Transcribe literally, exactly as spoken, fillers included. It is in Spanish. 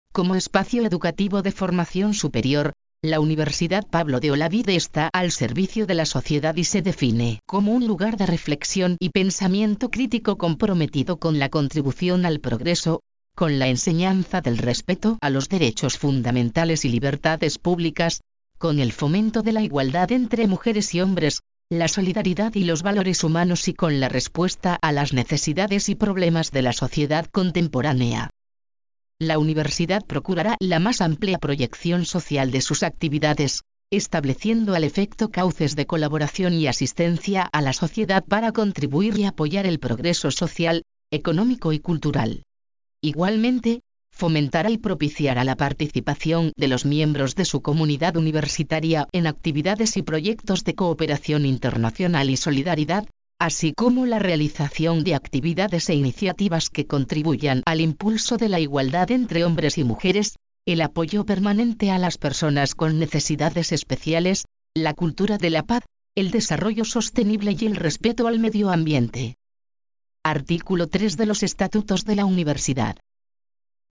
Como espacio educativo de formación superior, la Universidad Pablo de Olavide está al servicio de la sociedad y se define como un lugar de reflexión y pensamiento crítico comprometido con la contribución al progreso, con la enseñanza del respeto a los derechos fundamentales y libertades públicas, con el fomento de la igualdad entre mujeres y hombres, la solidaridad y los valores humanos y con la respuesta a las necesidades y problemas de la sociedad contemporánea. La universidad procurará la más amplia proyección social de sus actividades, estableciendo al efecto cauces de colaboración y asistencia a la sociedad para contribuir y apoyar el progreso social, económico y cultural. Igualmente, fomentará y propiciará la participación de los miembros de su comunidad universitaria en actividades y proyectos de cooperación internacional y solidaridad, así como la realización de actividades e iniciativas que contribuyan al impulso de la igualdad entre hombres y mujeres, el apoyo permanente a las personas con necesidades especiales, la cultura de la paz, el desarrollo sostenible y el respeto al medio ambiente. Artículo tres de los Estatutos de la Universidad.